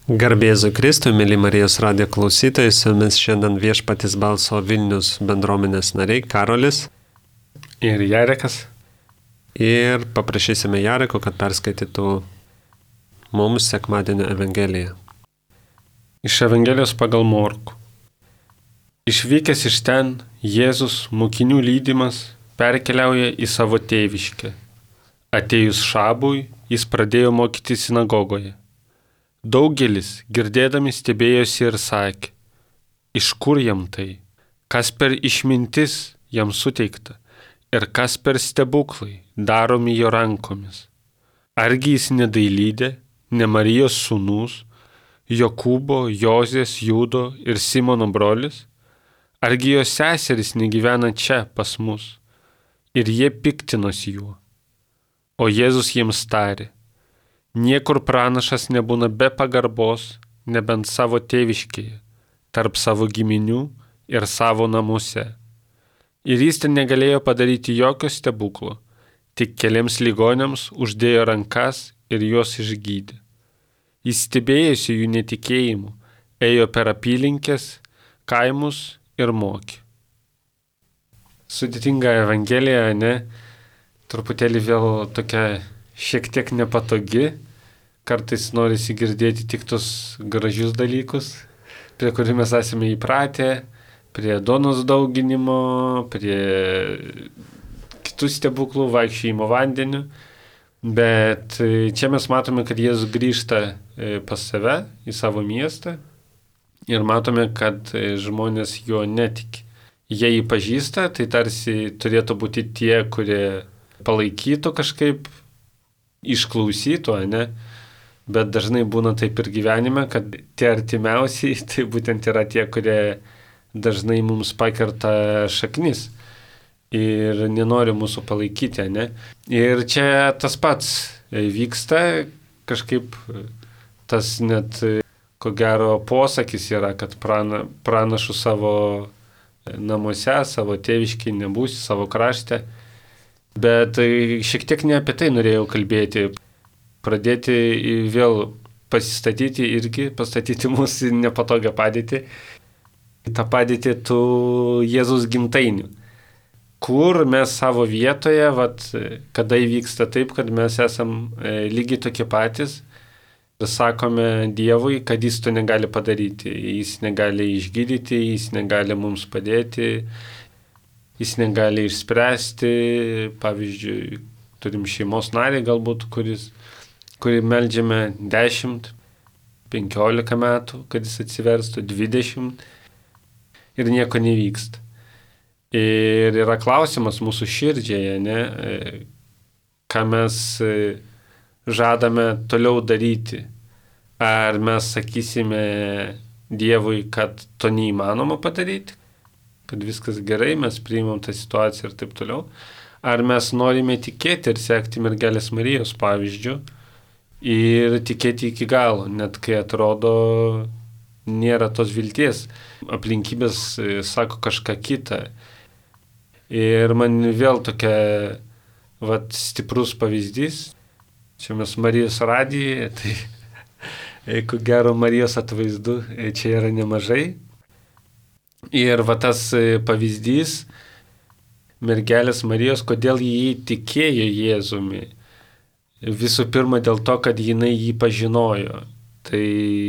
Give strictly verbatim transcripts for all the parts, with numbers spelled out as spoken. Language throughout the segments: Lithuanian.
Garbėzui Kristui, mėly Marijos radijo klausytojai, su jumis šiandien Viešpaties balso Vilnius bendruomenės nariai Karolis ir Jarekas. Ir paprašysime Jareko, kad perskaitytų mums sekmadienio Evangeliją. Iš Evangelijos pagal Morkų. Išvykęs iš ten, Jėzus mokinių lydimas perkeliauja į savo tėviškę. Atėjus šabui, jis pradėjo mokyti sinagogoje. Daugelis, girdėdami, stebėjosi ir sakė, iš kur jam tai, kas per išmintis jam suteikta ir kas per stebuklai daromi jo rankomis. Argi jis nedailydė, ne Marijos sūnus, Jokūbo, Jozės, Judo ir Simono brolis? Argi jo seserys negyvena čia pas mus? Ir jie piktinosi juo. O Jėzus jiems tarė, niekur pranašas nebūna be pagarbos, nebent savo tėviškėje, tarp savo giminių ir savo namuose. Ir jis ten negalėjo padaryti jokio stebuklo, tik keliams ligoniams uždėjo rankas ir juos išgydė. Jis stebėjosi jų netikėjimu, ėjo per apylinkės, kaimus ir mokė. Sudėtinga Evangelija, ne? Truputėlį vėl tokia šiek tiek nepatogi. Kartais norisi girdėti tik tos gražius dalykus, prie kurių mes esame įpratę, prie duonos dauginimo, prie kitų stebuklų, vaikščiojimo vandeniu. Bet čia mes matome, kad Jėzus grįžta pas save, į savo miestą ir matome, kad žmonės juo netiki. Jie jį pažįsta, tai tarsi turėtų būti tie, kurie palaikytų kažkaip, išklausytų, ne? Bet dažnai būna taip ir gyvenime, kad tie artimiausiai, tai būtent yra tie, kurie dažnai mums pakerta šaknis ir nenori mūsų palaikyti, ne? Ir čia tas pats vyksta, kažkaip tas net, ko gero, posakis yra, kad prana, pranašų savo namuose, savo tėviškai nebūsi, savo krašte. Bet šiek tiek ne apie tai norėjau kalbėti. Pradėti vėl pasistatyti irgi, pastatyti mūsų nepatogią padėtį, tą padėtį tų Jėzus gimtainių, kur mes savo vietoje, vat, kada įvyksta taip, kad mes esam lygiai tokie patys ir sakome Dievui, kad jis to negali padaryti, jis negali išgydyti, jis negali mums padėti, jis negali išspręsti, pavyzdžiui, turim šeimos narį galbūt, kuris kurį meldžiame dešimt, penkiolika metų, kad jis atsiverstų, dvidešimt ir nieko nevyksta. Ir yra klausimas mūsų širdžiai, ne, ką mes žadame toliau daryti. Ar mes sakysime Dievui, kad to neįmanoma padaryti, kad viskas gerai, mes priimam tą situaciją ir taip toliau. Ar mes norime tikėti ir sekti mergelės Marijos pavyzdžiu, ir tikėti iki galo, net kai atrodo nėra tos vilties. Aplinkybės sako kažką kitą. Ir man vėl tokia vat, stiprus pavyzdys. Čia mes Marijos radijoje, tai ko gero Marijos atvaizdų čia yra nemažai. Ir va tas pavyzdys mergelės Marijos, kodėl jį tikėjo Jėzumi. Visų pirma dėl to, kad jinai jį pažinojo. Tai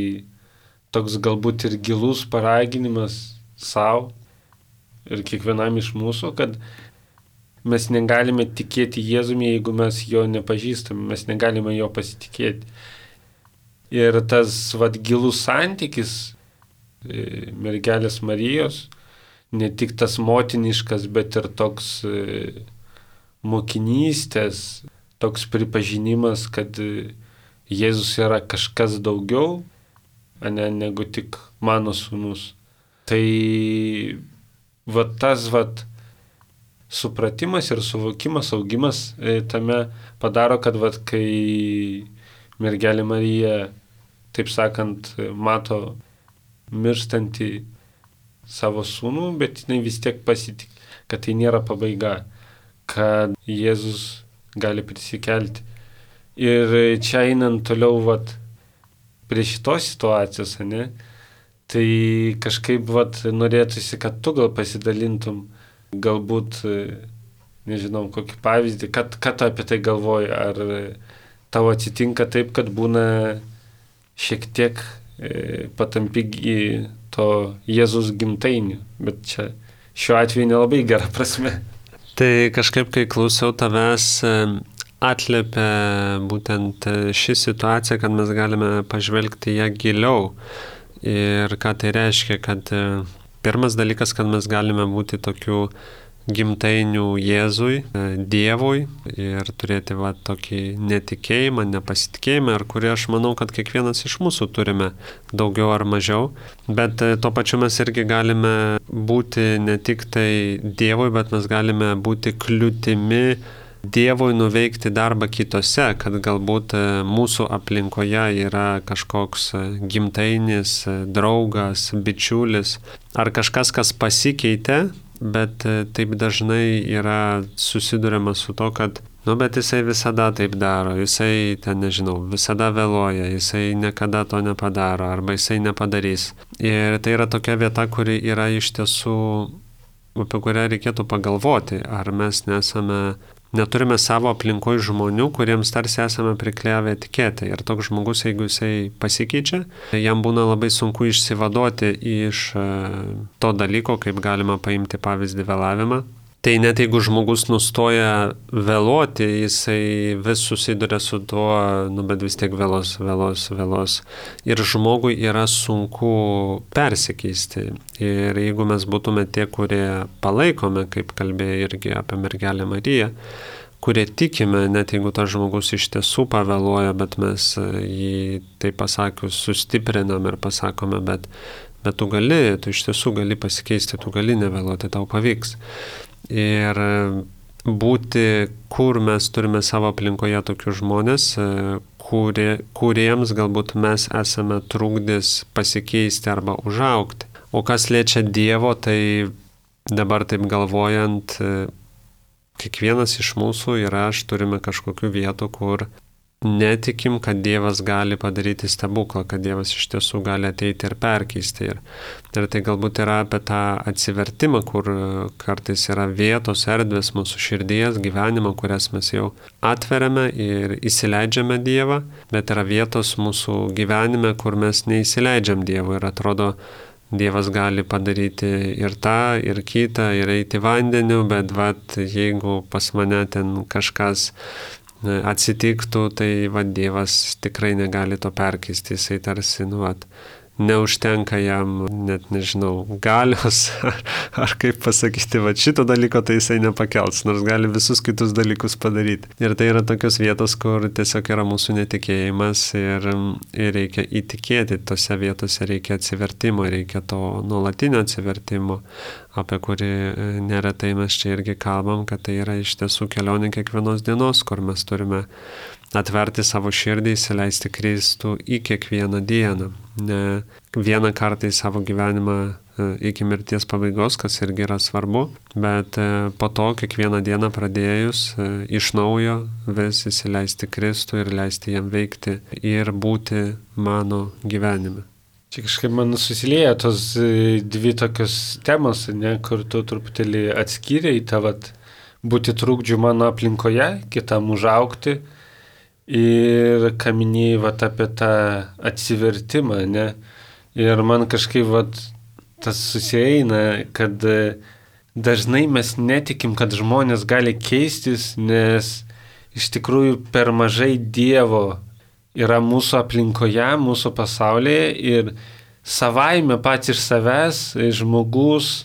toks galbūt ir gilus paraginimas savo ir kiekvienam iš mūsų, kad mes negalime tikėti Jėzumi, jeigu mes jo nepažįstame, mes negalime jo pasitikėti. Ir tas vat, gilus santykis mergelės Marijos, ne tik tas motiniškas, bet ir toks mokinystės, toks pripažinimas, kad Jėzus yra kažkas daugiau, ne, negu tik mano sūnus. Tai vat tas vat, supratimas ir suvokimas, augimas tame padaro, kad vat, kai mergelė Marija, taip sakant, mato mirštantį savo sūnų, bet jinai vis tiek pasitik, kad tai nėra pabaiga, kad Jėzus gali prisikelti. Ir čia einant toliau, vat, prie šitos situacijos, ne? Tai kažkaip vat, norėtųsi, kad tu gal pasidalintum, galbūt, nežinau, kokį pavyzdį, kad, kad tu apie tai galvoji, ar tau atsitinka taip, kad būna šiek tiek e, patampi į to Jėzus gimtainių, bet čia šiuo atveju nelabai gera prasme. Tai kažkaip, kai klausiau tavęs, atliepia būtent ši situacija, kad mes galime pažvelgti ją giliau. Ir ką tai reiškia, kad pirmas dalykas, kad mes galime būti tokių gimtainių Jėzui, Dievui ir turėti va, tokį netikėjimą, nepasitikėjimą, ir kurį aš manau, kad kiekvienas iš mūsų turime daugiau ar mažiau. Bet tuo pačiu mes irgi galime būti ne tik tai Dievui, bet mes galime būti kliūtimi Dievui nuveikti darbą kitose, kad galbūt mūsų aplinkoje yra kažkoks gimtainis, draugas, bičiulis ar kažkas, kas pasikeitė, bet taip dažnai yra susiduriama su to, kad, nu, bet jisai visada taip daro, jisai, ten nežinau, visada vėluoja, jisai niekada to nepadaro arba jisai nepadarys. Ir tai yra tokia vieta, kuri yra iš tiesų, apie kurią reikėtų pagalvoti, ar mes nesame Neturime savo aplinkoje žmonių, kuriems tarsi esame priklijavę etiketę. Ir toks žmogus, jeigu jisai pasikeičia, jam būna labai sunku išsivaduoti iš to dalyko, kaip galima paimti pavyzdį vėlavimą. Tai net jeigu žmogus nustoja vėluoti, jisai vis susiduria su tuo, nu bet vis tiek vėlos, vėlos, vėlos. Ir žmogui yra sunku persikeisti. Ir jeigu mes būtume tie, kurie palaikome, kaip kalbėjo irgi apie mergelę Mariją, kurie tikime, net jeigu tas žmogus iš tiesų pavėluoja, bet mes jį, taip pasakius, sustiprinam ir pasakome, bet, bet tu gali, tu iš tiesų gali pasikeisti, tu gali nevėluoti, tau pavyks. Ir būti, kur mes turime savo aplinkoje tokius žmonės, kurie, kuriems galbūt mes esame trukdys pasikeisti arba užaugti. O kas liečia Dievo, tai dabar taip galvojant, kiekvienas iš mūsų ir aš turime kažkokių vietų, kur netikim, kad Dievas gali padaryti stebuklą, kad Dievas iš tiesų gali ateiti ir perkeisti. Ir, ir tai galbūt yra apie tą atsivertimą, kur kartais yra vietos, erdvės mūsų širdies, gyvenimo, kurias mes jau atveriame ir įsileidžiame Dievą, bet yra vietos mūsų gyvenime, kur mes neįsileidžiam Dievą ir atrodo, Dievas gali padaryti ir tą, ir kitą, ir eiti vandeniu, bet vat, jeigu pas mane ten kažkas atsitiktų, tai va, Dievas tikrai negali to perkeisti, jisai tarsi, nu, vat, neužtenka jam, net nežinau, galios, ar, ar kaip pasakyti, va, šito dalyko tai jisai nepakels, nors gali visus kitus dalykus padaryti. Ir tai yra tokios vietos, kur tiesiog yra mūsų netikėjimas ir, ir reikia įtikėti, tose vietose reikia atsivertimo, reikia to nuolatinio atsivertimo, apie kurį neretai mes čia irgi kalbam, kad tai yra iš tiesų kelionė kiekvienos dienos, kur mes turime atverti savo širdį, įsileisti Kristų į kiekvieną dieną. Ne vieną kartą į savo gyvenimą iki mirties pabaigos, kas irgi yra svarbu, bet po to kiekvieną dieną pradėjus iš naujo vis įsileisti Kristų ir leisti jam veikti ir būti mano gyvenime. Čia kažkaip man susilieja tos dvi tokios temos, ne, kur tu truputėlį atskyrei tą vat, būti trukdžiu mano aplinkoje, kitam užaugti. Ir kaminėjai vat, apie tą atsivertimą, ne? Ir man kažkaip vat, tas susieina, kad dažnai mes netikim, kad žmonės gali keistis, nes iš tikrųjų per mažai Dievo yra mūsų aplinkoje, mūsų pasaulyje ir savaime pats iš savęs žmogus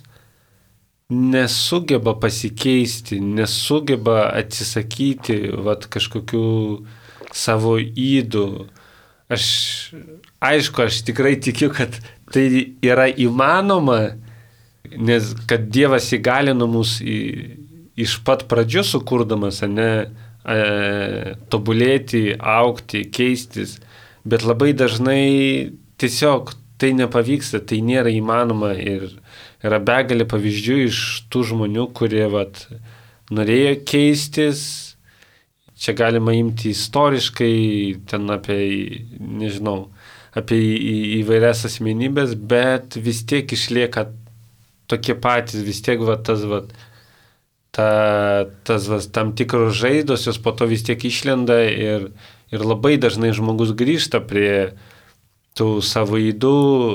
nesugeba pasikeisti, nesugeba atsisakyti vat, kažkokių savo ydų. Aš, aišku, aš tikrai tikiu, kad tai yra įmanoma, nes kad Dievas įgalino mus į, iš pat pradžių sukurdamas, ne, e, tobulėti, augti, keistis, bet labai dažnai tiesiog tai nepavyksta, tai nėra įmanoma ir yra begalė pavyzdžių iš tų žmonių, kurie vat, norėjo keistis. Čia galima imti istoriškai, ten apie, nežinau, apie į, įvairias asmenybės, bet vis tiek išlieka tokie patys, vis tiek va, tas, va, ta, tas va, tam tikros žaizdos, jos po to vis tiek išlenda ir, ir labai dažnai žmogus grįžta prie tų savo ydų,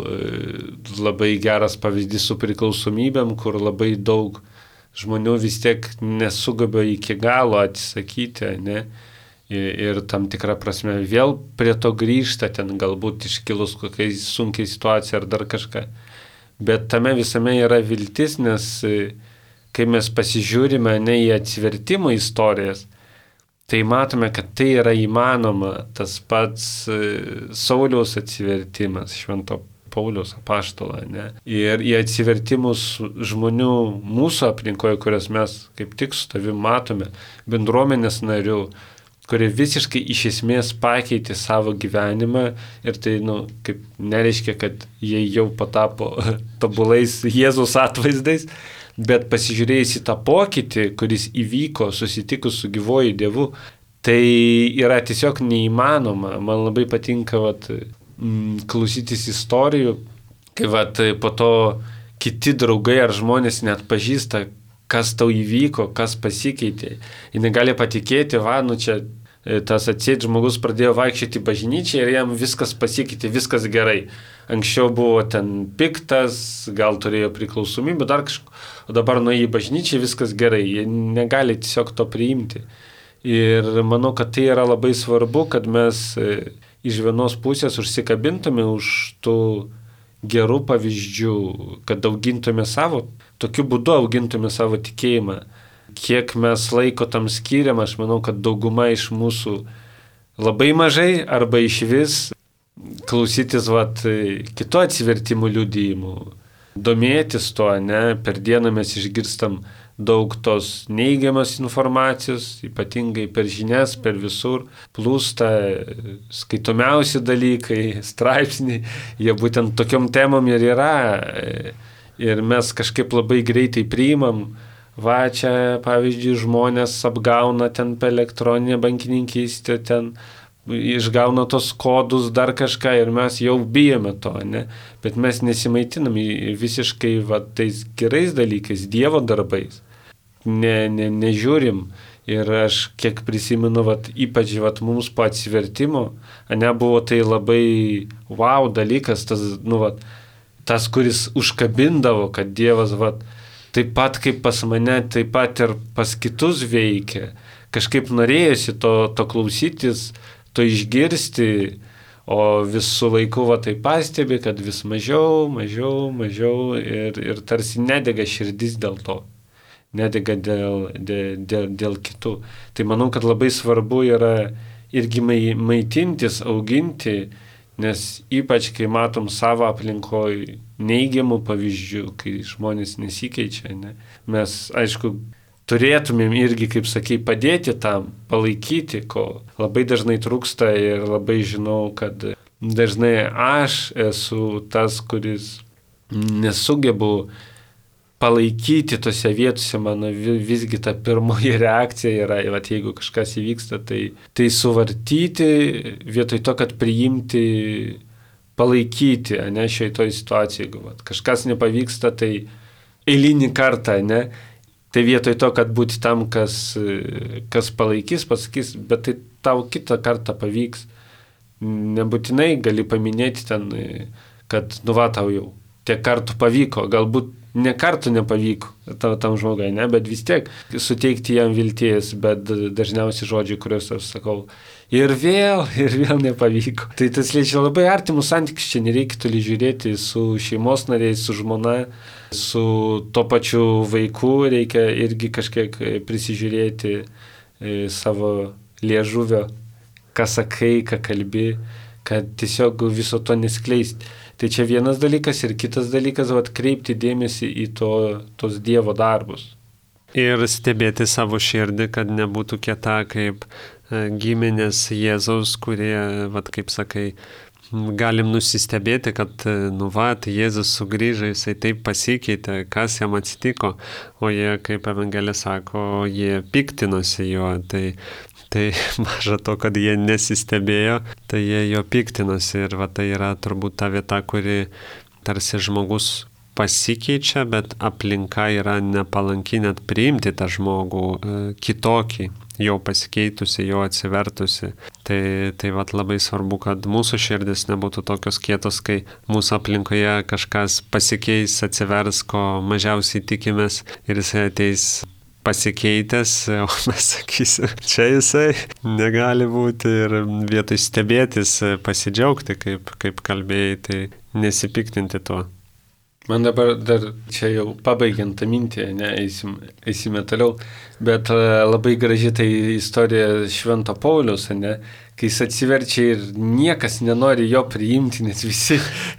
labai geras pavyzdys su priklausomybėm, kur labai daug žmonių vis tiek nesugeba iki galo atsisakyti, ne? Ir, ir tam tikrą prasme vėl prie to grįžta, ten galbūt iškilus kokiai sunkiai situacija ar dar kažką. Bet tame visame yra viltis, nes kai mes pasižiūrime ne į atsivertimo istorijas, tai matome, kad tai yra įmanoma, tas pats Sauliaus atsivertimas, Švento Pauliaus apaštalo, ne? Ir į atsivertimus žmonių mūsų aplinkoje, kurias mes kaip tik su tavim matome, bendruomenės narių, kurie visiškai iš esmės pakeitė savo gyvenimą ir tai, nu, kaip nereiškia, kad jie jau patapo tobulais Jėzaus atvaizdais, bet pasižiūrėjus į tą pokytį, kuris įvyko susitikus su gyvuoju Dievu, tai yra tiesiog neįmanoma. Man labai patinka vat, m, klausytis istorijų, kai vat, po to kiti draugai ar žmonės net pažįsta, kas tau įvyko, kas pasikeitė. Jis negali patikėti, va, nu čia tas atsėt žmogus pradėjo vaikščioti bažnyčią ir jam viskas pasikeitė, viskas gerai. Anksčiau buvo ten piktas, gal turėjo priklausomybę, dar kažko, o dabar nuėjo į bažnyčią, viskas gerai. Jie negali tiesiog to priimti. Ir manau, kad tai yra labai svarbu, kad mes iš vienos pusės užsikabintume už tų gerų pavyzdžių, kad augintume savo, tokiu būdu augintume savo tikėjimą. Kiek mes laiko tam skiriam, aš manau, kad dauguma iš mūsų labai mažai arba iš vis klausytis vat, kito atsivertimų liudijimų, domėtis to, ne, per dieną mes išgirstam daug tos neigiamas informacijos, ypatingai per žinias, per visur, plūsta skaitomiausi dalykai, straipsniai, jie būtent tokiom temom ir yra ir mes kažkaip labai greitai priimam. Va čia, pavyzdžiui, žmonės apgauna ten per elektroninę bankininkystę, ten išgauna tos kodus, dar kažką ir mes jau bijome to, ne? Bet mes nesimaitinam visiškai va, tais gerais dalykais, Dievo darbais. Ne, ne, nežiūrim. Ir aš kiek prisimenu, va, ypač va, mums po atsivertimo, ne, buvo tai labai wow dalykas, tas, nu, va, tas, kuris užkabindavo, kad Dievas va, taip pat kaip pas mane, taip pat ir pas kitus veikia. Kažkaip norėjusi to, to klausytis, to išgirsti, o visų laikų va tai pastebi, kad vis mažiau, mažiau, mažiau ir, ir tarsi nedega širdis dėl to. Nedega dėl, dėl, dėl, dėl kitų. Tai manau, kad labai svarbu yra irgi maitintis, auginti, nes ypač kai matom savo aplinkoje neigiamų pavyzdžių, kai žmonės nesikeičia, ne? Mes, aišku, turėtumėm irgi, kaip sakai, padėti tam, palaikyti, ko labai dažnai trūksta ir labai žinau, kad dažnai aš esu tas, kuris nesugebu palaikyti tose vietose, mano visgi ta pirmoji reakcija yra, vat, jeigu kažkas įvyksta, tai, tai suvartyti vietoj to, kad priimti, palaikyti, ne, šitoj situacijai, jeigu vat, kažkas nepavyksta, tai eilinį kartą, ne, tai vietoj to, kad būti tam, kas, kas palaikys, pasakys, bet tai tau kitą kartą pavyks. Nebūtinai gali paminėti ten, kad nu va tau jau tiek kartų pavyko, galbūt ne kartų nepavyko tam žmogai, ne, bet vis tiek suteikti jam vilties, bet dažniausiai žodžiai, kuriuos aš sakau, ir vėl, ir vėl nepavyko. Tai tas liečia labai artimus santykius, čia nereikia toli žiūrėti su šeimos nariais, su žmona, su to pačiu vaiku, reikia irgi kažkiek prisižiūrėti savo liežuvio, ką sakai, ką kalbi, kad tiesiog viso to neskleisti. Tai čia vienas dalykas ir kitas dalykas, vat, kreipti dėmesį į to, tos Dievo darbus. Ir stebėti savo širdį, kad nebūtų kieta kaip giminės Jėzaus, kurie, vat, kaip sakai, galim nusistebėti, kad, nu vat, Jėzus sugrįžo, jisai taip pasikeitė, kas jam atsitiko, o jie, kaip Evangelija sako, jie piktinosi juo. Tai Tai maža to, kad jie nesistebėjo, tai jie jo piktinosi. Ir va, tai yra turbūt ta vieta, kuri tarsi žmogus pasikeičia, bet aplinka yra nepalanki net priimti tą žmogų e, kitokį, jau pasikeitusi, jau atsivertusi. Tai, tai vat labai svarbu, kad mūsų širdis nebūtų tokios kietos, kai mūsų aplinkoje kažkas pasikeis, atsivers, ko mažiausiai tikimės ir jisai ateis pasikeitęs, o mes sakysim, čia jisai negali būti ir vietoj stebėtis, pasidžiaugti, kaip, kaip kalbėjai, tai nesipiktinti tuo. Man dabar dar čia jau pabaigiant tą mintį, ne, eisim, eisime toliau, bet labai graži tai istorija Švento Pauliaus, ne, kai jis atsiverčia ir niekas nenori jo priimti, nes visi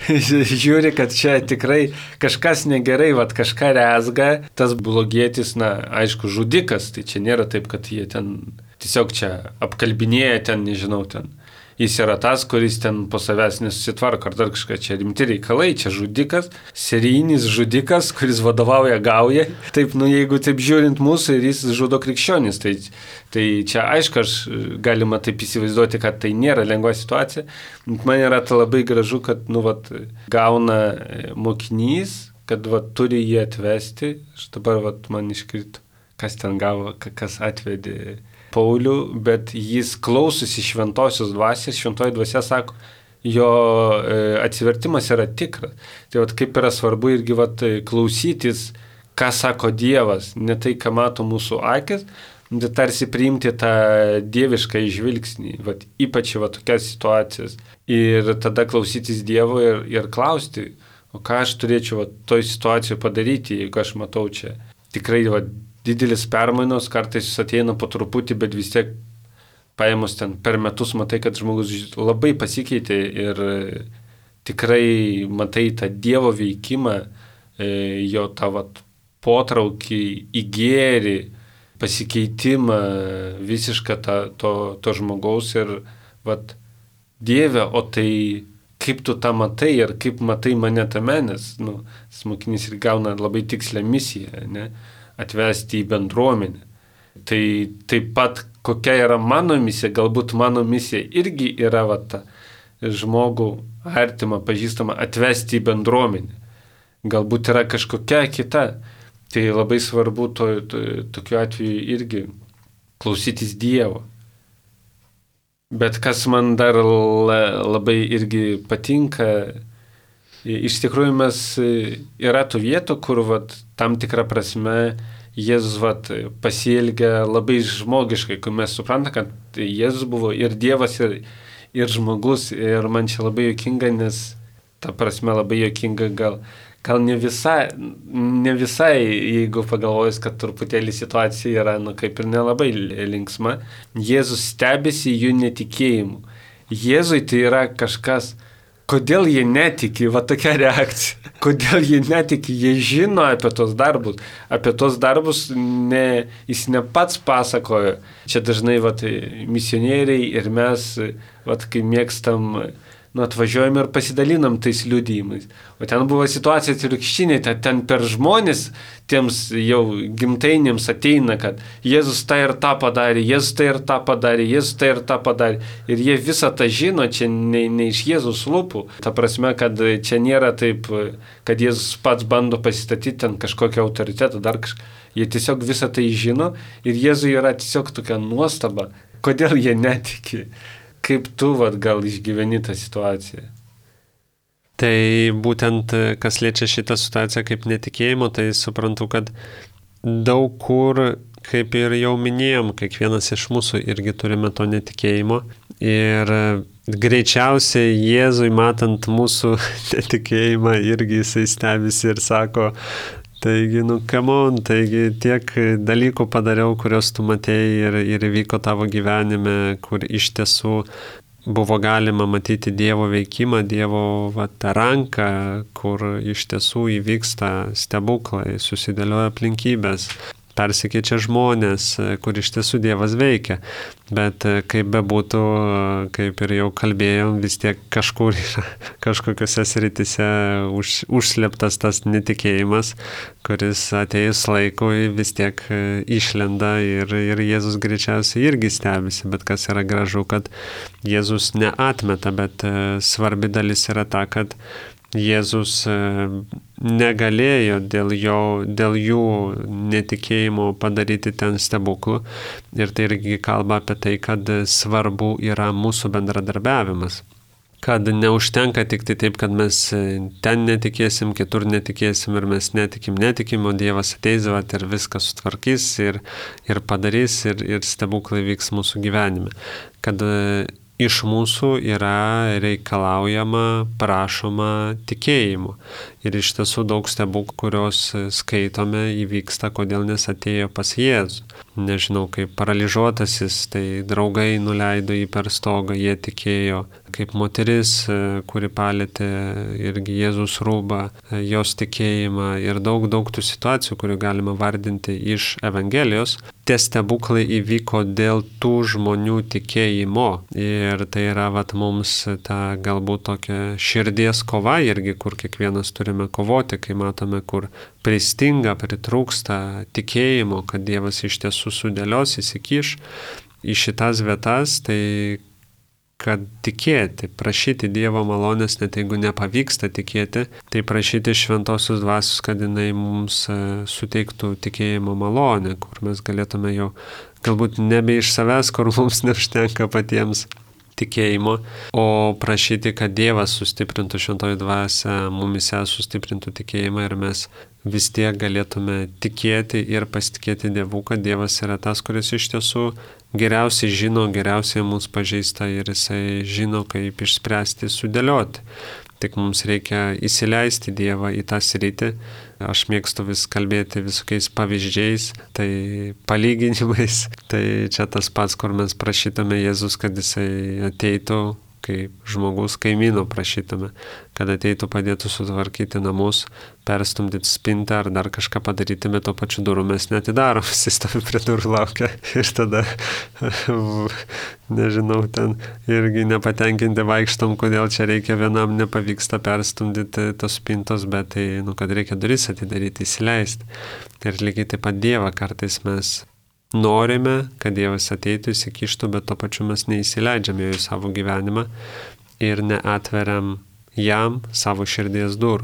žiūri, kad čia tikrai kažkas negerai, vat kažką rezga, tas blogietis, na, aišku, žudikas, tai čia nėra taip, kad jie ten tiesiog čia apkalbinėja, ten, nežinau, ten. Jis yra tas, kuris ten po savęs nesusitvarko, ar dar kažką, čia rimti reikalai, čia žudikas, serijinis žudikas, kuris vadovauja gaujai. Taip, nu jeigu taip žiūrint mūsų ir jis žudo krikščionis, tai, tai čia aišku, aš galima taip įsivaizduoti, kad tai nėra lengva situacija. Man yra tai labai gražu, kad, nu, vat, gauna mokinys, kad, vat, turi jį atvesti. Aš dabar, vat, man iškrito, kas ten gavo, kas atvedė Paulių, bet jis klausosi šventosios dvasios, šventoji dvasia sako, jo atsivertimas yra tikras. Tai vat, kaip yra svarbu irgi vat, klausytis, ką sako Dievas, ne tai, ką mato mūsų akis, bet tarsi priimti tą dievišką žvilgsnį, vat, ypač vat, tokias situacijas. Ir tada klausytis Dievo ir, ir klausti, o ką aš turėčiau vat, toj situacijoje padaryti, jeigu aš matau čia tikrai vat, didelis permainos, kartais jis ateina po truputį, bet vis tiek paėmus ten per metus matai, kad žmogus labai pasikeitė ir tikrai matai tą Dievo veikimą, jo tą vat, potraukį į gėrį, pasikeitimą visišką tą, to, to žmogaus ir vat, Dieve, o tai kaip tu tą matai ir kaip matai mane tame, nes nu, mokinys ir gauna labai tikslę misiją, ne? Atvesti į bendruomenę. Tai taip pat kokia yra mano misija, galbūt mano misija irgi yra va, ta, žmogų artimą, pažįstamą atvesti į bendruomenę. Galbūt yra kažkokia kita. Tai labai svarbu to, to, tokiu atveju irgi klausytis Dievo. Bet kas man dar labai irgi patinka, iš tikrųjų mes yra tų vietų, kur vat, tam tikrą prasme Jėzus vat, pasielgia labai žmogiškai, kai mes suprantame, kad Jėzus buvo ir Dievas, ir, ir žmogus, ir man čia labai juokinga, nes ta prasme labai juokinga gal, gal ne visai, ne visai, jeigu pagalvojus, kad truputėlį situacija yra, nu, kaip ir nelabai linksma, Jėzus stebisi jų netikėjimu. Jėzui tai yra kažkas, kodėl jie netiki, va tokia reakcija. Kodėl jie netiki, jie žino apie tos darbus. Apie tos darbus ne, jis ne pats pasakojo. Čia dažnai va, misionieriai ir mes, va, kai mėgstam, nu, atvažiuojam ir pasidalinam tais liudijimais. O ten buvo situacija atvirkštinė, ten per žmonės tiems jau gimtainėms ateina, kad Jėzus tai ir tą padarė, Jėzus tai ir tą padarė, Jėzus tai ir tą padarė. Ir jie visą tą žino, čia ne, ne iš Jėzus lūpų. Ta prasme, kad čia nėra taip, kad Jėzus pats bando pasistatyti ten kažkokią autoritetą, dar kažką. Jie tiesiog visą tai žino ir Jėzui yra tiesiog tokia nuostaba. Kodėl jie netiki? Kaip tu vat, gal išgyveni tą situaciją? Tai būtent, kas liečia šitą situaciją kaip netikėjimo, tai suprantu, kad daug kur, kaip ir jau minėjom, kiekvienas iš mūsų irgi turime to netikėjimo. Ir greičiausiai Jėzui matant mūsų netikėjimą, irgi jisai stebisi ir sako, taigi, nu, come on, taigi tiek dalykų padariau, kuriuos tu matėjai ir, ir įvyko tavo gyvenime, kur iš tiesų buvo galima matyti Dievo veikimą, Dievo vat, ranką, kur iš tiesų įvyksta stebuklai, susidėlioja aplinkybės. persikeičia žmonės, kur iš tiesų Dievas veikia. Bet kaip bebūtų, kaip ir jau kalbėjom, vis tiek kažkur yra kažkokiuose sritise už, užslėptas tas netikėjimas, kuris atėjus laikui vis tiek išlenda ir, ir Jėzus greičiausiai irgi stebisi. Bet kas yra gražu, kad Jėzus neatmeta, bet svarbi dalis yra ta, kad Jėzus negalėjo dėl, jo, dėl jų netikėjimo padaryti ten stebuklų. Ir tai irgi kalba apie tai, kad svarbu yra mūsų bendradarbiavimas. Kad neužtenka tik tai taip, kad mes ten netikėsim, kitur netikėsim ir mes netikim, netikim, o Dievas ateis ir viską sutvarkys ir, ir padarys ir, ir stebuklai vyks mūsų gyvenime. Kad iš mūsų yra reikalaujama, prašoma tikėjimo. Ir iš tiesų daug stebuklų, kurios skaitome, įvyksta, kodėl nes atėjo pas Jėzų. Nežinau, kaip paralyžiuotasis, tai draugai nuleido jį per stogą, jie tikėjo. Kaip moteris, kuri palėtė irgi Jėzus rūbą, jos tikėjimą ir daug, daug tų situacijų, kurių galima vardinti iš Evangelijos. Tie stebuklai įvyko dėl tų žmonių tikėjimo. Ir tai yra vat, mums ta galbūt tokia širdies kova irgi, kur kiekvienas turime kovoti, kai matome, kur pristinga, pritrūksta tikėjimo, kad Dievas iš tiesų sudėlios, įsikiš į šitas vietas, tai kad tikėti, prašyti Dievo malonės, net jeigu nepavyksta tikėti, tai prašyti šventosios dvasios, kad jinai mums suteiktų tikėjimo malonę, kur mes galėtume jau galbūt nebe iš savęs, kur mums neužtenka patiems tikėjimo, o prašyti, kad Dievas sustiprintų šventoji dvasia, mumise sustiprintų tikėjimą ir mes vis tiek galėtume tikėti ir pasitikėti Dievu, kad Dievas yra tas, kuris iš tiesų geriausiai žino, geriausiai mus pažįsta ir jisai žino, kaip išspręsti, sudėlioti. Tik mums reikia įsileisti Dievą į tą sritį. Aš mėgstu vis kalbėti visokiais pavyzdžiais, tai palyginimais. Tai čia tas pats, kur mes prašytume Jėzus, kad jisai ateitų, kaip žmogus kaimyno prašytume, kad ateitų padėtų sutvarkyti namus, perstumdyti spintą ar dar kažką padaryti, bet to pačiu durų mes netidarom, jis stovi prie durų laukia ir tada, nežinau, ten irgi nepatenkinti vaikštom, kodėl čia reikia vienam nepavyksta perstumdyti tos spintos, bet tai, nu, kad reikia duris atidaryti, įsileisti. Ir lygiai taip pat Dievą kartais mes norime, kad Dievas ateitų, įsikištų, bet to pačiu mes neįsileidžiam jo į savo gyvenimą ir neatveriam jam savo širdies durų.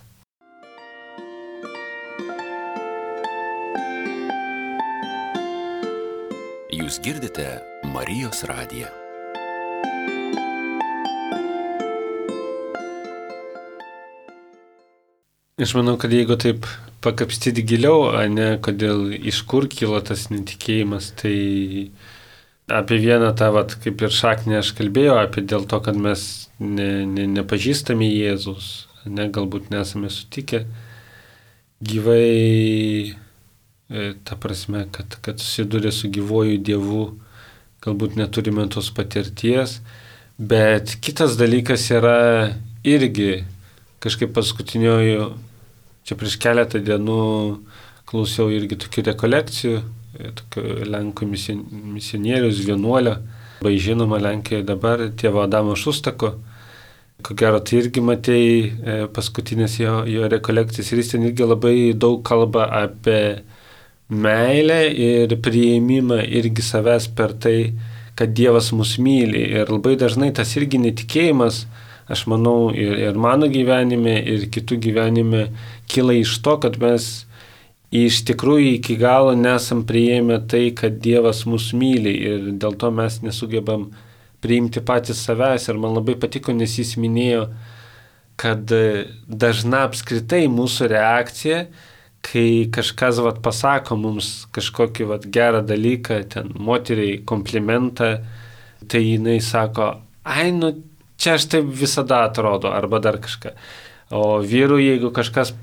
Jūs girdite Marijos radiją. Aš manau, kad jeigu taip pakapstyti giliau, ne, kodėl iš kur kilo tas netikėjimas, tai apie vieną tą, vat, kaip ir šaknį aš kalbėjau, apie dėl to, kad mes ne, ne, nepažįstame Jėzus, ne, galbūt nesame sutikę gyvai, ta prasme, kad, kad susidūrė su gyvuoju Dievu, galbūt neturime tos patirties, bet kitas dalykas yra irgi kažkaip paskutiniojų, čia prieš keletą dienų klausiau irgi tokių rekolekcijų, tokio Lenkų misionierius, vienuolio, labai žinoma Lenkijoje dabar, tėvo Adamo Šustako. Ko gero, tai irgi matei paskutinės jo, jo rekolekcijas ir jis ten irgi labai daug kalba apie meilę ir priėmimą irgi savęs per tai, kad Dievas mus myli. Ir labai dažnai tas irgi netikėjimas, aš manau, ir, ir mano gyvenime, ir kitų gyvenime kyla iš to, kad mes iš tikrųjų iki galo nesam priėmę tai, kad Dievas mus myli ir dėl to mes nesugebam priimti patys savęs. Ir man labai patiko, nes jis minėjo, kad dažna apskritai mūsų reakcija, kai kažkas vat, pasako mums kažkokį vat, gerą dalyką, ten moteriai komplimentą, tai jinai sako, ai, nu, čia aš taip visada atrodo, arba dar kažką. O vyrų, jeigu kažkas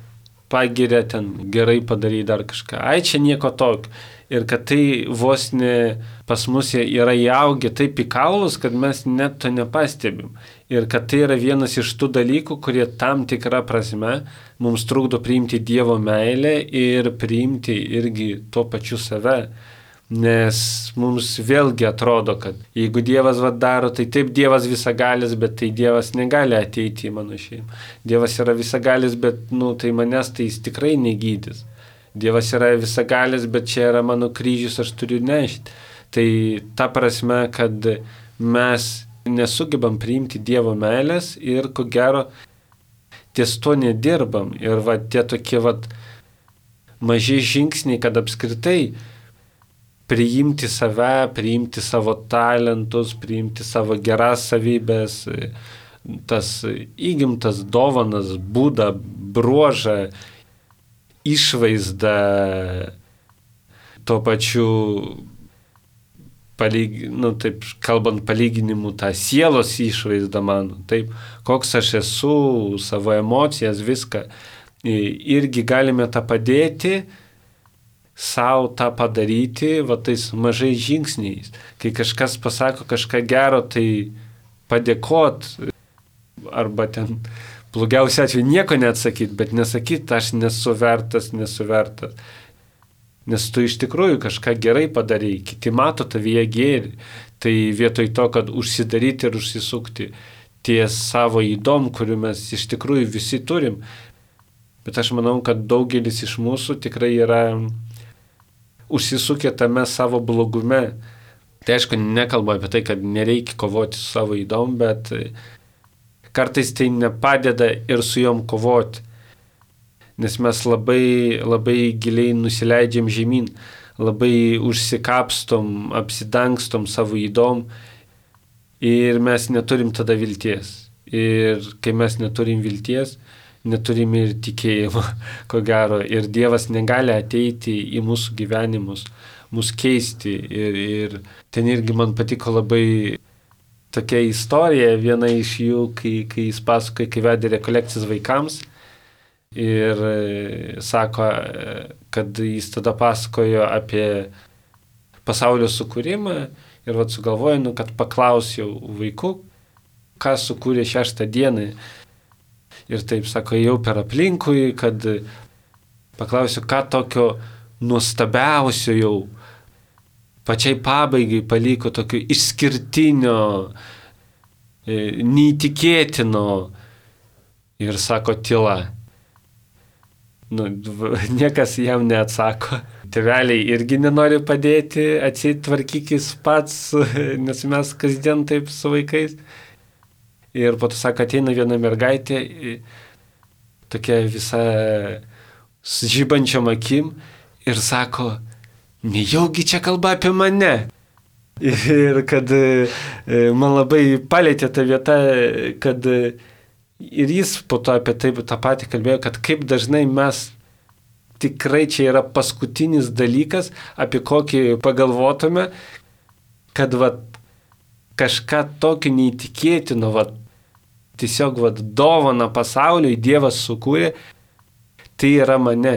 pagiria ten gerai padarai dar kažką. Ai, čia nieko tokio. Ir kad tai vos ne pas mus yra įaugę taip į kaulus, kad mes net to nepastebim. Ir kad tai yra vienas iš tų dalykų, kurie tam tikrą prasme mums trukdo priimti Dievo meilę ir priimti irgi tuo pačiu save. Nes mums vėlgi atrodo, kad jeigu Dievas vad daro, tai taip Dievas visagalis, bet tai Dievas negali ateiti į mano šeimą. Dievas yra visagalis, bet nu, tai manęs tai jis tikrai negydys. Dievas yra visagalis, bet čia yra mano kryžius, aš turiu nešti. Tai ta prasme, kad mes nesugebam priimti Dievo meilės ir ko gero ties to nedirbam. Ir va, tie tokie va, maži žingsniai, kad apskritai priimti save, priimti savo talentus, priimti savo geras savybės, tas įgimtas dovanas, būdą, bruožą, išvaizdą, tuo pačiu, palyg, nu, taip, kalbant palyginimų, tą sielos išvaizdą mano, taip, koks aš esu, savo emocijas, viską, irgi galime tą padėti, savo tą padaryti, va tais mažais žingsniais. Kai kažkas pasako kažką gero, tai padėkot, arba ten blogiausia atveju nieko neatsakyti, bet nesakyti, aš nesu vertas, nesu vertas. Nes tu iš tikrųjų kažką gerai padarai, kiti mato tavyje gėrį. Tai vietoj to, kad užsidaryti ir užsisukti ties savo įdom, kurių mes iš tikrųjų visi turim. Bet aš manau, kad daugelis iš mūsų tikrai yra užsisukę tame savo blogume. Tai aišku, nekalbu apie tai, kad nereikia kovoti su savo įdom, bet kartais tai nepadeda ir su jom kovoti. Nes mes labai, labai giliai nusileidžiam žemyn, labai užsikapstom, apsidangstom savo įdom ir mes neturim tada vilties. Ir kai mes neturim vilties, neturim ir tikėjimo, ko gero. Ir Dievas negali ateiti į mūsų gyvenimus, mus keisti. Ir, ir ten irgi man patiko labai tokia istorija, viena iš jų, kai, kai jis pasakoja, kai vedė rekolekcijas vaikams. Ir sako, kad jis tada pasakojo apie pasaulio sukūrimą. Ir vat sugalvojo, nu, kad paklausiau vaikų, ką sukūrė šeštą dieną. Ir taip sako, jau per aplinkui, kad paklausiu, ką tokio nuostabiausio jau pačiai pabaigai paliko tokio išskirtinio, neįtikėtino. Ir sako, tyla. Nu, niekas jam neatsako. Tėveliai irgi nenori padėti, atsitvarkykis pats, nes mes kasdien taip su vaikais. Ir po to sako, ateina viena mergaitė, tokia visa žybančiom akim ir sako, nejaugi čia kalba apie mane. Ir kad man labai palėtė ta vieta, kad ir jis po to apie tai tą patį kalbėjo, kad kaip dažnai mes tikrai čia yra paskutinis dalykas, apie kokį pagalvotume, kad va, kažką tokio neįtikėtino, va, tiesiog va, dovana pasauliui Dievas sukūrė, tai yra mane.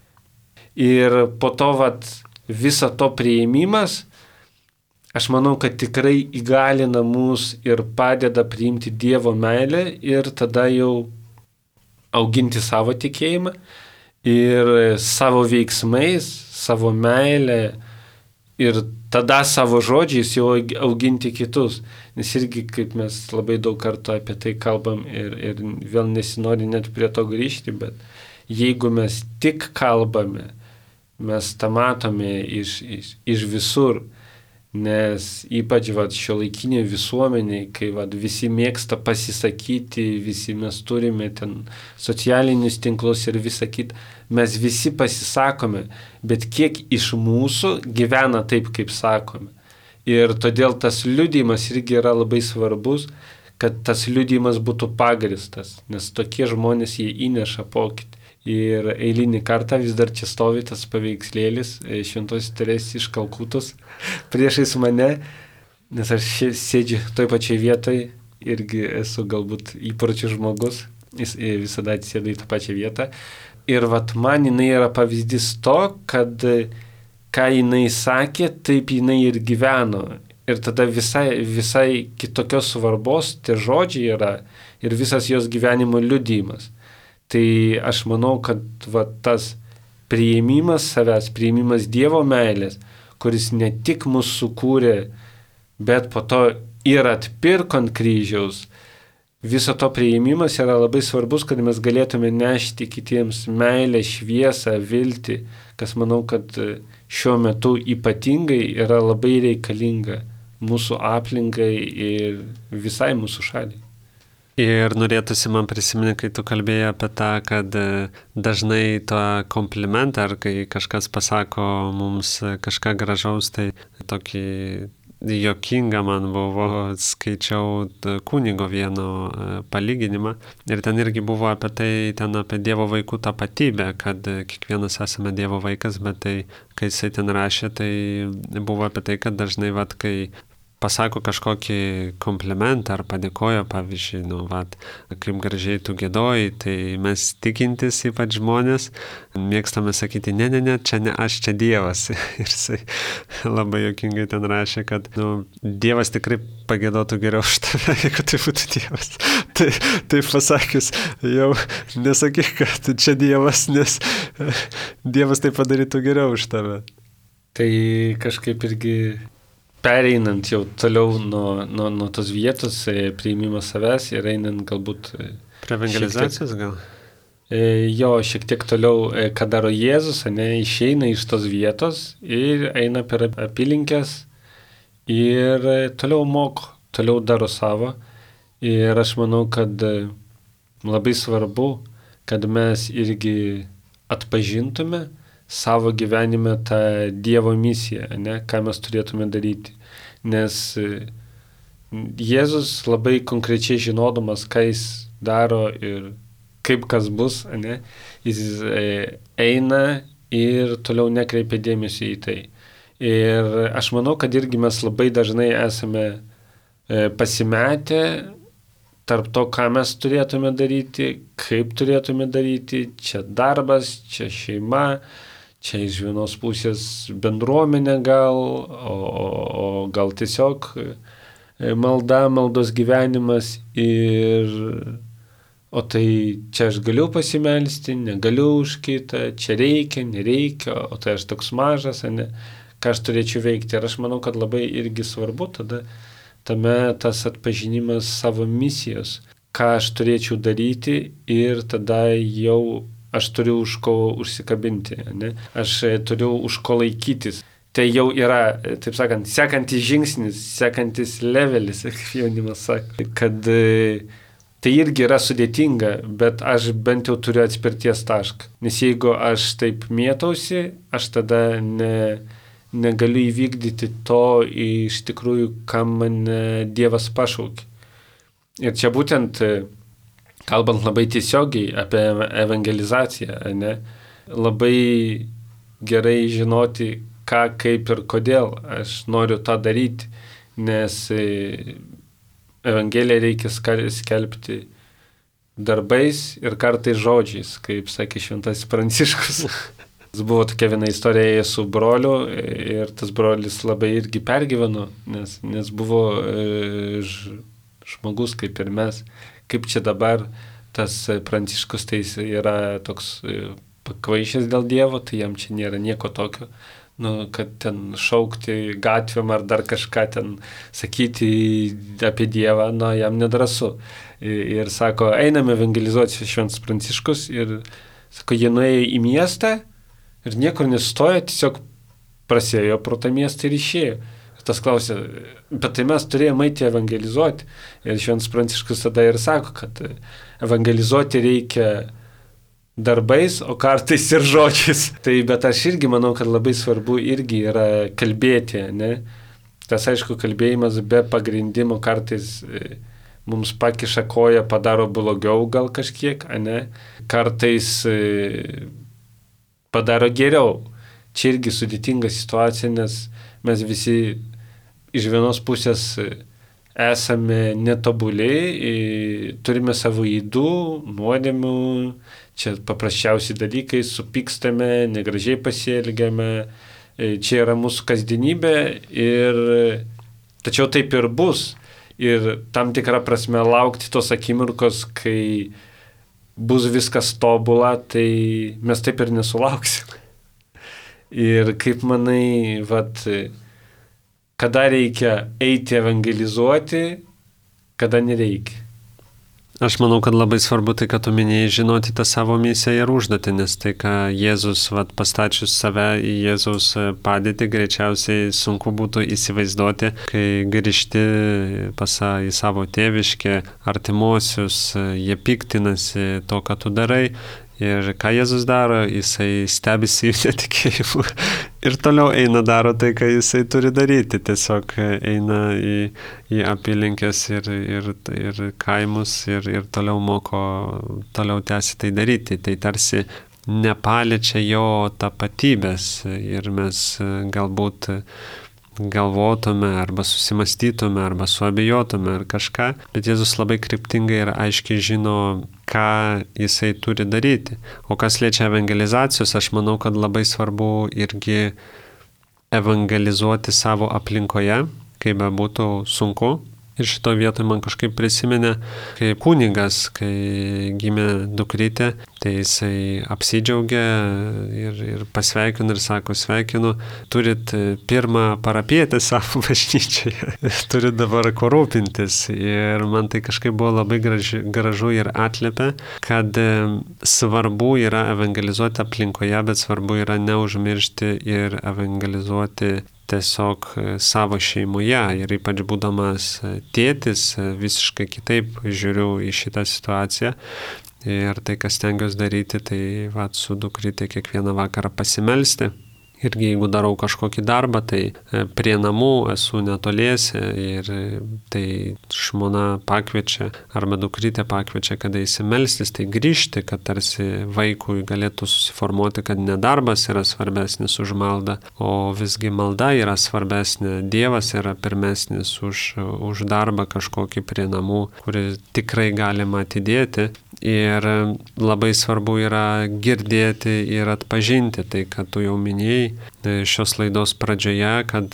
Ir po to va, viso to priėmimas, aš manau, kad tikrai įgalina mus ir padeda priimti Dievo meilę ir tada jau auginti savo tikėjimą ir savo veiksmais, savo meilę ir tada savo žodžiais jau auginti kitus. Nes irgi, kaip mes labai daug kartų apie tai kalbam ir, ir vėl nesinori net prie to grįžti, bet jeigu mes tik kalbame, mes tą matome iš, iš, iš visur. Nes ypač vat, šiuolaikinė visuomenė, kai vat, visi mėgsta pasisakyti, visi mes turime ten socialinius tinklus ir visą kitą, mes visi pasisakome, bet kiek iš mūsų gyvena taip, kaip sakome. Ir todėl tas liudijimas irgi yra labai svarbus, kad tas liudijimas būtų pagristas, nes tokie žmonės jie įneša pokytį. Ir eilinį kartą vis dar čia stovi tas paveikslėlis Šventos Teresės iš Kalkutos priešais mane, nes aš sėdžiu toj pačiai vietoj, irgi esu galbūt įpročių žmogus, jis visada atsėda į tą pačią vietą. Ir vat man jinai yra pavyzdys to, kad ką jinai sakė, taip jinai ir gyveno. Ir tada visai, visai kitokios svarbos tie žodžiai yra ir visas jos gyvenimo liudijimas. Tai aš manau, kad vat tas priėmimas savęs, priėmimas Dievo meilės, kuris ne tik mus sukūrė, bet po to ir atpirko ant kryžiaus, viso to priėmimas yra labai svarbus, kad mes galėtume nešti kitiems meilę, šviesą, viltį, kas manau, kad šiuo metu ypatingai yra labai reikalinga mūsų aplinkai ir visai mūsų šaliai. Ir norėtųsi man prisiminti, kai tu kalbėjai apie tą, kad dažnai tą komplimentą, ar kai kažkas pasako mums kažką gražaus, tai tokį juokinga man buvo, skaičiau kunigo vieno palyginimą ir ten irgi buvo apie tai, ten apie Dievo vaikų tapatybę, kad kiekvienas esame Dievo vaikas, bet tai, kai jisai ten rašė, tai buvo apie tai, kad dažnai, vat, kai pasako kažkokį komplimentą ar padėkojo, pavyzdžiui, nu, vat, kaip gražiai tu giedoji, tai mes tikintis, ypač žmonės, mėgstame sakyti, ne, ne, ne, čia ne aš, čia Dievas. Ir jisai labai juokingai ten rašė, kad nu, Dievas tikrai pagiedotų geriau už tave, jeigu tai būtų Dievas. Tai, tai pasakius, jau nesakyk, kad čia Dievas, nes Dievas tai padarytų geriau už tave. Tai kažkaip irgi pereinant jau toliau nuo, nuo, nuo tos vietos, priėmimo savęs ir einant galbūt prie evangelizacijos gal? Jo, šiek tiek toliau, ką daro Jėzus, ne, išeina iš tos vietos ir eina per apylinkės ir toliau moko, toliau daro savo. Ir aš manau, kad labai svarbu, kad mes irgi atpažintume savo gyvenime tą Dievo misiją, ne, ką mes turėtume daryti. Nes Jėzus labai konkrečiai žinodamas, ką jis daro ir kaip kas bus, ne, jis eina ir toliau nekreipia dėmesio į tai. Ir aš manau, kad irgi mes labai dažnai esame pasimetę tarp to, ką mes turėtume daryti, kaip turėtume daryti, čia darbas, čia šeima, čia iš vienos pusės bendruomenė gal, o, o, o gal tiesiog malda, maldos gyvenimas ir o tai čia aš galiu pasimelsti, negaliu už kitą, čia reikia, nereikia, o tai aš toks mažas, ne, ką aš turėčiau veikti. Ir aš manau, kad labai irgi svarbu tada tame tas atpažinimas savo misijos, ką aš turėčiau daryti ir tada jau aš turiu už ko užsikabinti, ne? Aš turiu už ko laikytis. Tai jau yra, taip sakant, sekantis žingsnis, sekantis levelis, kaip jaunimas sako, kad tai irgi yra sudėtinga, bet aš bent jau turiu atspirties tašką. Nes jeigu aš taip mėtausi, aš tada ne, negaliu įvykdyti to iš tikrųjų, kam mane Dievas pašaukė. Ir čia būtent kalbant labai tiesiogiai apie evangelizaciją, ne, labai gerai žinoti, ką, kaip ir kodėl aš noriu tą daryti, nes evangeliją reikia skelbti darbais ir kartais žodžiais, kaip sakė šventasis Pranciškus. Buvo tokia viena istorija su broliu ir tas brolis labai irgi pergyveno, nes, nes buvo ž, žmogus kaip ir mes. Kaip čia dabar tas Pranciškus tai yra toks pakvaišęs dėl Dievo, tai jam čia nėra nieko tokio, nu, kad ten šaukti gatvėm ar dar kažką ten sakyti apie Dievą, nu, jam nedrąsu. Ir, ir sako, einame evangelizuoti šventas Pranciškus ir sako, jie nuėjo į miestą ir niekur nestojo, tiesiog prasėjo pro tą miestą ir išėjo. Tas klausė, bet tai mes turėjome eiti evangelizuoti. Ir šventas Pranciškus tada ir sako, kad evangelizuoti reikia darbais, o kartais ir žodžiais. Tai bet aš irgi manau, kad labai svarbu irgi yra kalbėti, ne? Tas aišku, kalbėjimas be pagrindimo kartais mums pakiša koją, padaro blogiau gal kažkiek, ne? Kartais padaro geriau. Čia irgi sudėtinga situacija, nes mes visi iš vienos pusės esame netobuliai, turime savo ydų, nuodėmių, čia paprasčiausi dalykai, supykstame, negražiai pasielgiame, čia yra mūsų kasdienybė, ir, tačiau taip ir bus. Ir tam tikrą prasme laukti tos akimirkos, kai bus viskas tobula, tai mes taip ir nesulauksim. Ir kaip manai, vat, kada reikia eiti evangelizuoti, kada nereikia? Aš manau, kad labai svarbu tai, kad tu minėjai, žinoti tą savo misiją ir užduotį, nes tai, ką Jėzus, vat, pastačius save į Jėzaus padėtį, greičiausiai sunku būtų įsivaizduoti, kai grįžti pasą į savo tėviškę, artimuosius, jie piktinasi to, ką tu darai. Ir ką Jėzus daro, jisai stebisi jų netikėjimu ir toliau eina daro tai, ką jisai turi daryti. Tiesiog eina į, į apylinkės ir, ir, ir kaimus ir, ir toliau moko, toliau tęsi tai daryti. Tai tarsi nepaliečia jo tapatybės ir mes galbūt galvotume arba susimastytume arba suabejotume ar kažką, bet Jėzus labai kryptingai ir aiškiai žino, ką jisai turi daryti. O kas liečia evangelizacijos, aš manau, kad labai svarbu irgi evangelizuoti savo aplinkoje, kaip bebūtų sunku. Ir šito vietoje man kažkaip prisiminė, kai kunigas, kai gimė dukrytė, tai jisai apsidžiaugė ir, ir pasveikino ir sako, sveikinu, turit pirmą parapietę savo bažnyčioje, turit dabar ko rūpintis. Ir man tai kažkaip buvo labai graži, gražu ir atliepia, kad svarbu yra evangelizuoti aplinkoje, bet svarbu yra neužmiršti ir evangelizuoti tiesiog savo šeimoje. Ir ypač būdamas tėtis, visiškai kitaip žiūriu į šitą situaciją. Ir tai, kas stengiuosi daryti, tai vat, su dukryte kiekvieną vakarą pasimelsti. Irgi jeigu darau kažkokį darbą, tai prie namų esu netoliese ir tai žmona pakviečia arba dukrytė pakviečia, kada įsimelstis, tai grįžti, kad tarsi vaikui galėtų susiformuoti, kad ne darbas yra svarbesnis už maldą, o visgi malda yra svarbesnė, Dievas yra pirmesnis už, už darbą kažkokį prie namų, kurį tikrai galima atidėti. Ir labai svarbu yra girdėti ir atpažinti tai, kad tu jau minėjai šios laidos pradžioje, kad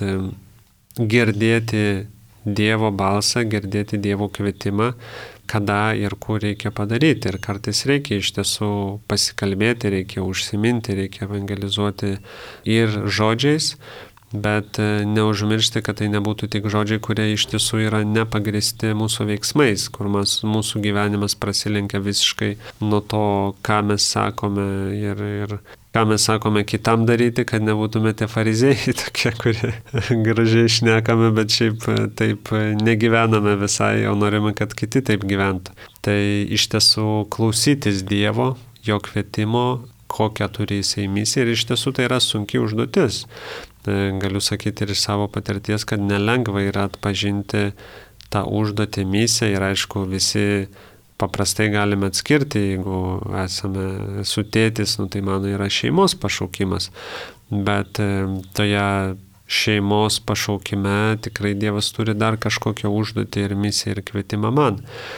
girdėti Dievo balsą, girdėti Dievo kvietimą, kada ir kur reikia padaryti. Ir kartais reikia iš tiesų pasikalbėti, reikia užsiminti, reikia evangelizuoti ir žodžiais, bet neužmiršti, kad tai nebūtų tik žodžiai, kurie iš tiesų yra nepagristi mūsų veiksmais, kur mes, mūsų gyvenimas prasilenkia visiškai nuo to, ką mes sakome ir, ir ką mes sakome kitam daryti, kad nebūtume tie farizėjai tokie, kurie gražiai šnekame, bet šiaip taip negyvename visai, o norime, kad kiti taip gyventų. Tai iš tiesų klausytis Dievo, jo kvietimo, kokią turi jisai misiją, ir iš tiesų tai yra sunki užduotis. Galiu sakyti ir iš savo patirties, kad nelengva yra atpažinti tą užduotį, misiją, ir aišku, visi paprastai galime atskirti, jeigu esame su tėtis, nu, tai mano yra šeimos pašaukimas, bet toje šeimos pašaukime tikrai Dievas turi dar kažkokią užduotį ir misiją ir kvietimą man.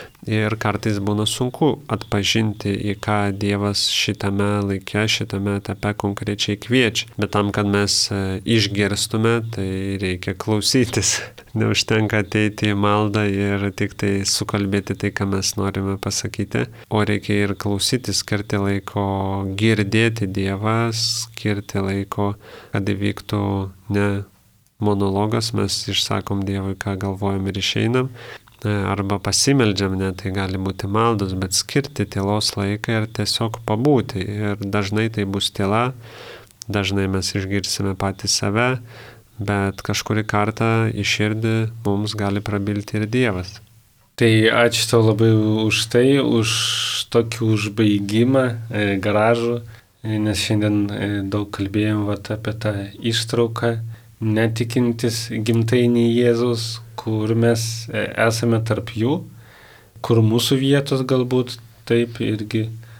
Ir kartais būna sunku atpažinti, į ką Dievas šitame laike, šitame etape konkrečiai kviečia. Bet tam, kad mes išgirstume, tai reikia klausytis. Neužtenka ateiti į maldą ir tik tai sukalbėti tai, ką mes norime pasakyti, o reikia ir klausytis, skirti laiko girdėti Dievą, skirti laiko, kad įvyktų ne monologas, mes išsakom Dievui, ką galvojam ir išeinam, arba pasimeldžiam, ne, tai gali būti maldos, bet skirti tylos laiką ir tiesiog pabūti. Ir dažnai tai bus tyla, dažnai mes išgirsime patys save, bet kažkurį kartą į širdį mums gali prabilti ir Dievas. Tai ačiū tau labai už tai, už tokį užbaigimą, gražų, nes šiandien daug kalbėjom vat, apie tą ištrauką, netikintis gimtainį Jėzus, kur mes esame tarp jų, kur mūsų vietos galbūt taip irgi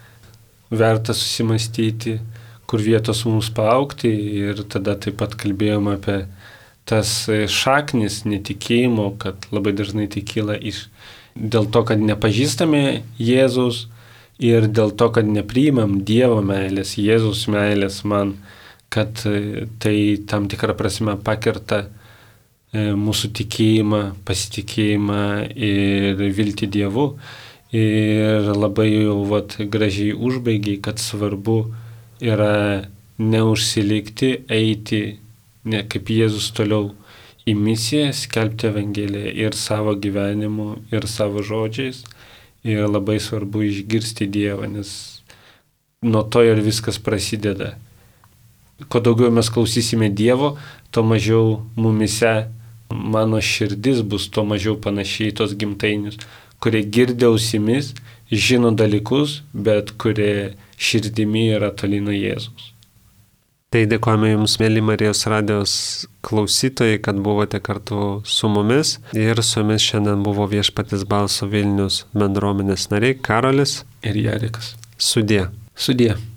verta susimastyti, kur vietos mums paaugti, ir tada taip pat kalbėjom apie tas šaknis netikėjimo, kad labai dažnai tai kyla iš dėl to, kad nepažįstame Jėzaus ir dėl to, kad nepriimam Dievo meilės, Jėzaus meilės man, kad tai tam tikrą prasme pakerta mūsų tikėjimą, pasitikėjimą ir viltį Dievu. Ir labai jau vat, gražiai užbaigiai, kad svarbu yra neužsilikti, eiti, ne, kaip Jėzus toliau į misiją, skelbti Evangeliją ir savo gyvenimu, ir savo žodžiais. Ir labai svarbu išgirsti Dievą, nes nuo to ir viskas prasideda. Kuo daugiau mes klausysime Dievo, tuo mažiau mumise mano širdis bus, tuo mažiau panašiai tos gimtainius, kurie girdi ausimis, žino dalykus, bet kurie širdimi yra toli nuo Jėzaus. Tai dėkojame Jums, mėly Marijos radijos klausytojai, kad buvote kartu su mumis. Ir su jumis šiandien buvo Viešpaties balso Vilnius bendruomenės nariai Karolis ir Jarikas. Sudie. Sudie.